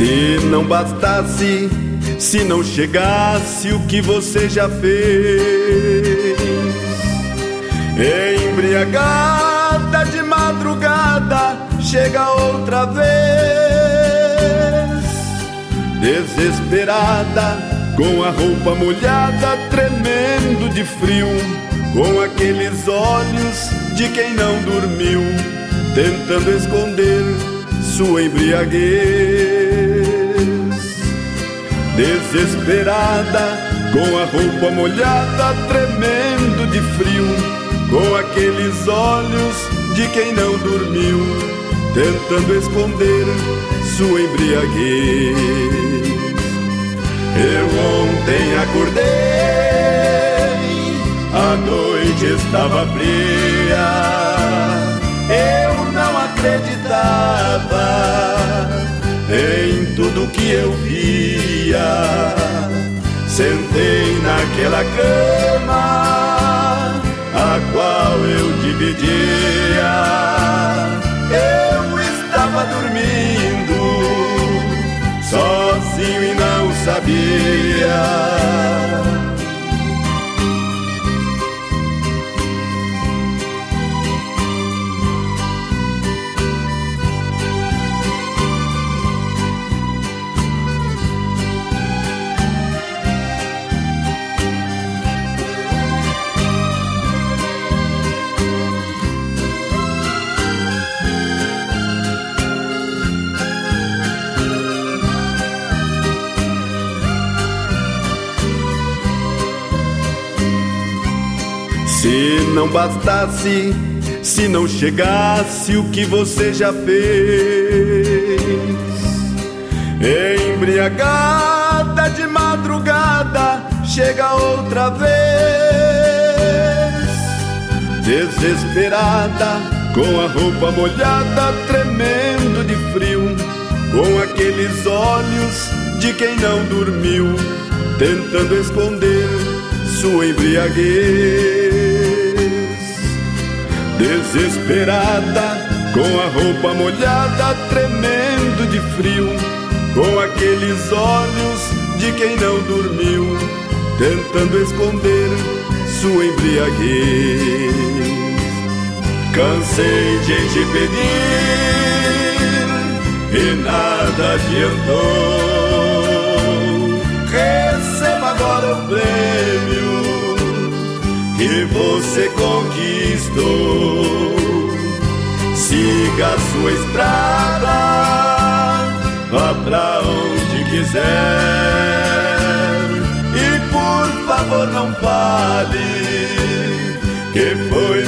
Se não bastasse, se não chegasse o que você já fez, embriagada de madrugada, chega outra vez, desesperada, com a roupa molhada, tremendo de frio, com aqueles olhos de quem não dormiu, tentando esconder sua embriaguez. Desesperada, com a roupa molhada, tremendo de frio, com aqueles olhos de quem não dormiu, tentando esconder sua embriaguez. Eu ontem acordei, a noite estava fria, eu não acreditava em tudo que eu via. Sentei naquela cama a qual eu dividia, eu estava dormindo sozinho e não sabia. Se não bastasse, se não chegasse o que você já fez, embriagada de madrugada, chega outra vez, desesperada, com a roupa molhada, tremendo de frio, com aqueles olhos de quem não dormiu, tentando esconder sua embriaguez. Desesperada, com a roupa molhada, tremendo de frio, com aqueles olhos de quem não dormiu, tentando esconder sua embriaguez. Cansei de te pedir e nada adiantou. Receba agora o prêmio que você conquistou. Siga a sua estrada, vá pra onde quiser, e por favor não fale que foi